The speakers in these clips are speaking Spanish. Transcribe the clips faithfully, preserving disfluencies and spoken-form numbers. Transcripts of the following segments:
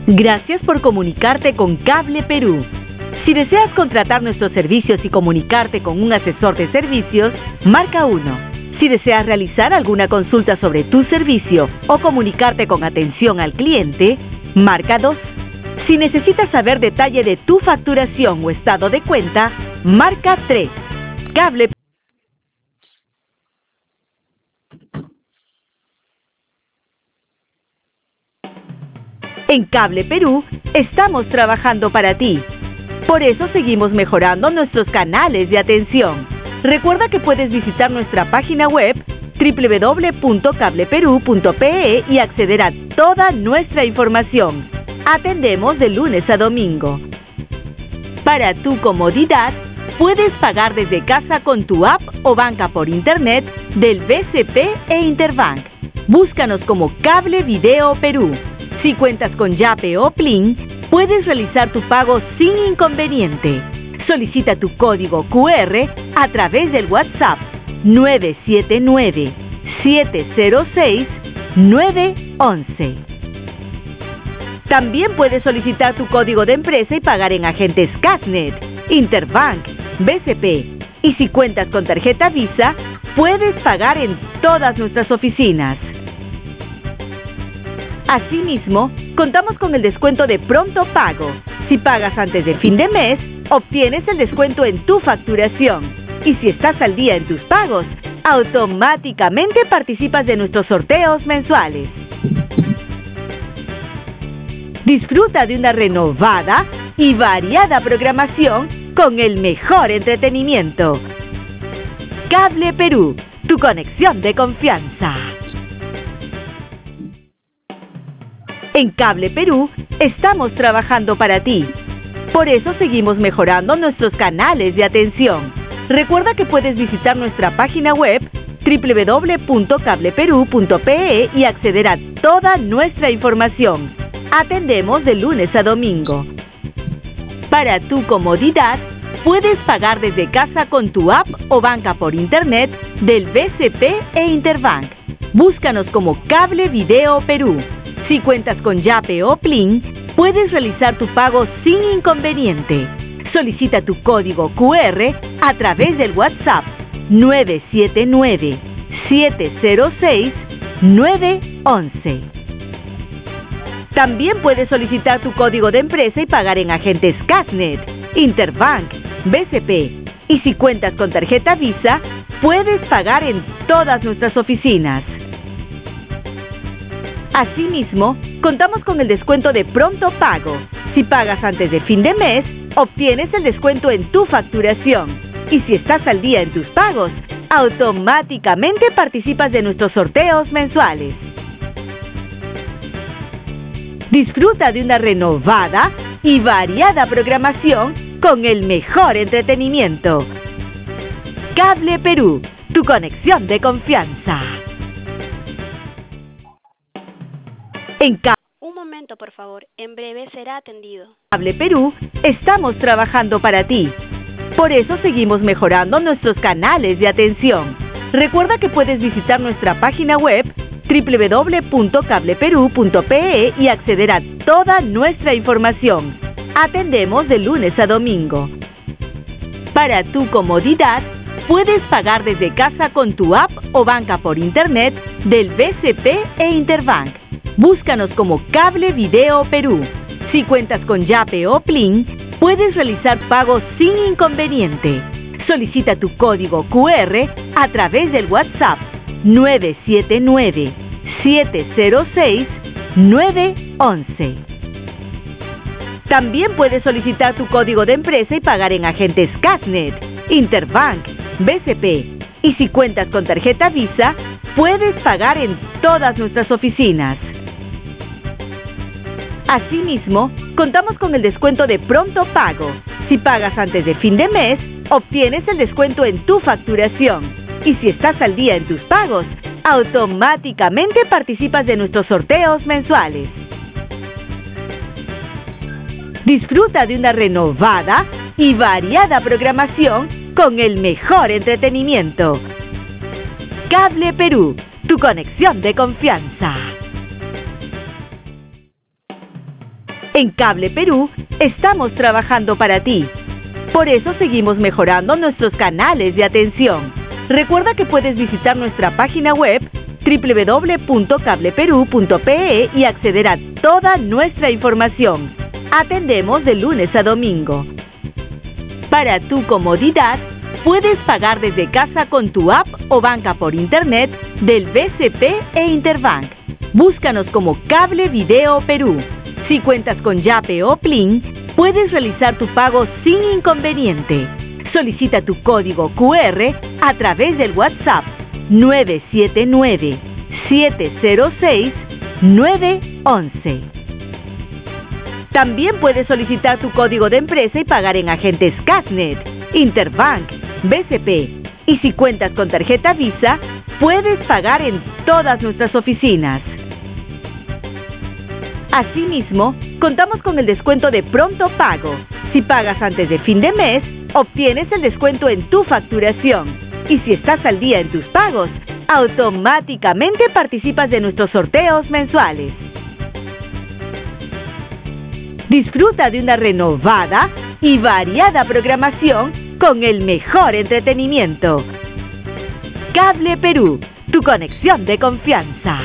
Gracias por comunicarte con Cable Perú. Si deseas contratar nuestros servicios y comunicarte con un asesor de servicios, marca uno. Si deseas realizar alguna consulta sobre tu servicio o comunicarte con atención al cliente, marca dos. Si necesitas saber detalle de tu facturación o estado de cuenta, marca tres. Cable En Cable Perú, estamos trabajando para ti. Por eso seguimos mejorando nuestros canales de atención. Recuerda que puedes visitar nuestra página web doble u doble u doble u punto cable perú punto pe e y acceder a toda nuestra información. Atendemos de lunes a domingo. Para tu comodidad, puedes pagar desde casa con tu app o banca por internet del B C P e Interbank. Búscanos como Cable Video Perú. Si cuentas con Yape o Plin, puedes realizar tu pago sin inconveniente. Solicita tu código cu erre a través del WhatsApp nueve siete nueve, siete cero seis, nueve once. También puedes solicitar tu código de empresa y pagar en agentes Casnet, Interbank, B C P. Y si cuentas con tarjeta Visa, puedes pagar en todas nuestras oficinas. Asimismo, contamos con el descuento de pronto pago. Si pagas antes de fin de mes, obtienes el descuento en tu facturación. Y si estás al día en tus pagos, automáticamente participas de nuestros sorteos mensuales. Disfruta de una renovada y variada programación con el mejor entretenimiento. Cable Perú, tu conexión de confianza. En Cable Perú, estamos trabajando para ti. Por eso seguimos mejorando nuestros canales de atención. Recuerda que puedes visitar nuestra página web doble u doble u doble u punto cable perú punto pe e y acceder a toda nuestra información. Atendemos de lunes a domingo. Para tu comodidad, puedes pagar desde casa con tu app o banca por internet del B C P e Interbank. Búscanos como Cable Video Perú. Si cuentas con Yape o Plin, puedes realizar tu pago sin inconveniente. Solicita tu código cu erre a través del WhatsApp nueve siete nueve, siete cero seis, nueve once. También puedes solicitar tu código de empresa y pagar en agentes Casnet, Interbank, B C P. Y si cuentas con tarjeta Visa, puedes pagar en todas nuestras oficinas. Asimismo, contamos con el descuento de pronto pago. Si pagas antes de fin de mes, obtienes el descuento en tu facturación. Y si estás al día en tus pagos, automáticamente participas de nuestros sorteos mensuales. Disfruta de una renovada y variada programación con el mejor entretenimiento. Cable Perú, tu conexión de confianza. En Cable Un momento, por favor. En breve será atendido. Cable Perú, estamos trabajando para ti. Por eso seguimos mejorando nuestros canales de atención. Recuerda que puedes visitar nuestra página web doble u doble u doble u punto cable perú punto pe e y acceder a toda nuestra información. Atendemos de lunes a domingo. Para tu comodidad, puedes pagar desde casa con tu app o banca por internet del B C P e Interbank. Búscanos como Cable Video Perú. Si cuentas con Yape o Plin, puedes realizar pagos sin inconveniente. Solicita tu código cu erre a través del WhatsApp nueve siete nueve, siete cero seis, nueve once. También puedes solicitar tu código de empresa y pagar en agentes Casnet, Interbank, B C P. Y si cuentas con tarjeta Visa, puedes pagar en todas nuestras oficinas. Asimismo, contamos con el descuento de pronto pago. Si pagas antes de fin de mes, obtienes el descuento en tu facturación. Y si estás al día en tus pagos, automáticamente participas de nuestros sorteos mensuales. Disfruta de una renovada y variada programación con el mejor entretenimiento. Cable Perú, tu conexión de confianza. En Cable Perú estamos trabajando para ti. Por eso seguimos mejorando nuestros canales de atención. Recuerda que puedes visitar nuestra página web doble u doble u doble u punto cable perú punto pe e y acceder a toda nuestra información. Atendemos de lunes a domingo. Para tu comodidad, puedes pagar desde casa con tu app o banca por internet del B C P e Interbank. Búscanos como Cable Video Perú. Si cuentas con Yape o Plin, puedes realizar tu pago sin inconveniente. Solicita tu código cu erre a través del WhatsApp nueve siete nueve, siete cero seis, nueve once. También puedes solicitar tu código de empresa y pagar en agentes Casnet, Interbank, B C P. Y si cuentas con tarjeta Visa, puedes pagar en todas nuestras oficinas. Asimismo, contamos con el descuento de pronto pago. Si pagas antes de fin de mes, obtienes el descuento en tu facturación. Y si estás al día en tus pagos, automáticamente participas de nuestros sorteos mensuales. Disfruta de una renovada y variada programación con el mejor entretenimiento. Cable Perú, tu conexión de confianza.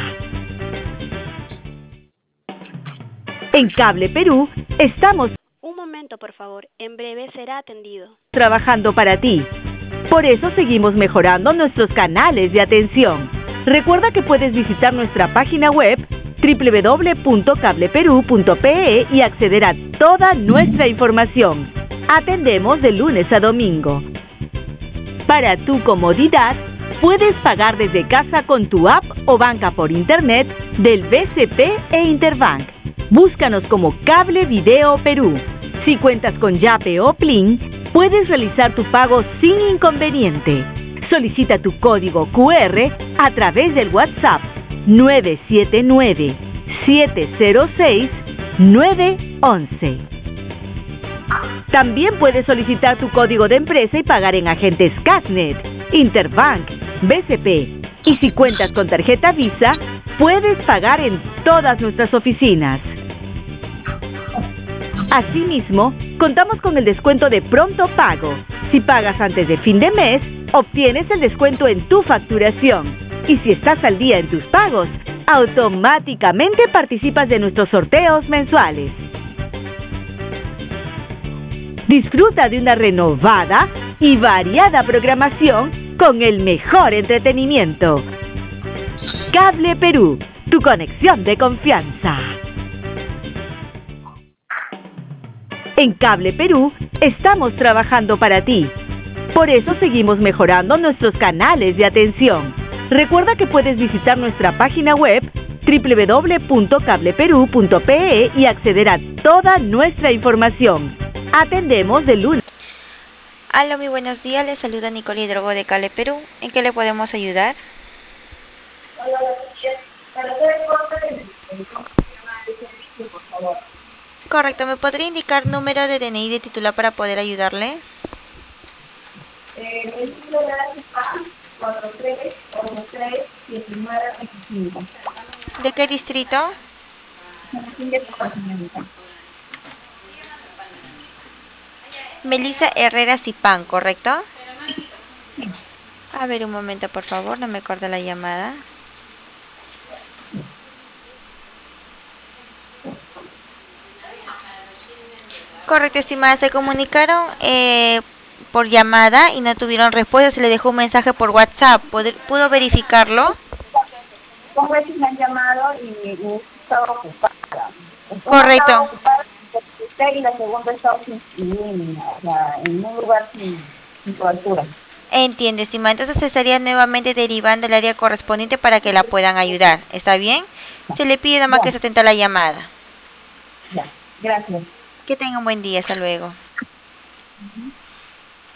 En Cable Perú estamos Un momento, por favor. En breve será atendido. trabajando para ti. Por eso seguimos mejorando nuestros canales de atención. Recuerda que puedes visitar nuestra página web doble u doble u doble u punto cable perú punto pe e y acceder a toda nuestra información. Atendemos de lunes a domingo. Para tu comodidad, puedes pagar desde casa con tu app o banca por internet del B C P e Interbank. Búscanos como Cable Video Perú. Si cuentas con Yape o Plin, puedes realizar tu pago sin inconveniente. Solicita tu código cu erre a través del WhatsApp nueve siete nueve, siete cero seis, nueve once. También puedes solicitar tu código de empresa y pagar en agentes Casnet, Interbank, B C P. Y si cuentas con tarjeta Visa, puedes pagar en todas nuestras oficinas. Asimismo, contamos con el descuento de pronto pago. Si pagas antes de fin de mes, obtienes el descuento en tu facturación. Y si estás al día en tus pagos, automáticamente participas de nuestros sorteos mensuales. Disfruta de una renovada y variada programación con el mejor entretenimiento. Cable Perú, tu conexión de confianza. En Cable Perú estamos trabajando para ti. Por eso seguimos mejorando nuestros canales de atención. Recuerda que puedes visitar nuestra página web doble u doble u doble u punto cable perú punto pe e y acceder a toda nuestra información. Atendemos de lunes. Hola, muy buenos días. Les saluda Nicole Hidrogo de Cable Perú. ¿En qué le podemos ayudar? Hola, buenos días. Para hacer el corte del sistema de servicio, por favor. Correcto. ¿Me podría indicar número de D N I de titular para poder ayudarle? Eh, el número de la CIPA cuatro tres uno tres siete nueve veinticinco. ¿De qué distrito? Melissa Herrera Zipán, ¿correcto? A ver, un momento, por favor, no me corte la llamada. Correcto, estimada, se comunicaron eh, por llamada y no tuvieron respuesta. Se le dejó un mensaje por WhatsApp. ¿Pudo verificarlo? Dos veces me han llamado y estaba ocupada. Correcto. Ocupada y la segunda estaba sin, sin, o sea, en un lugar sin, sin cobertura. Entiendo, estimada. Entonces se estaría nuevamente derivando al área correspondiente para que la puedan ayudar. ¿Está bien? Se le pide nada más que se atenta a la llamada. Ya, gracias. Que tenga un buen día. Hasta luego. Uh-huh.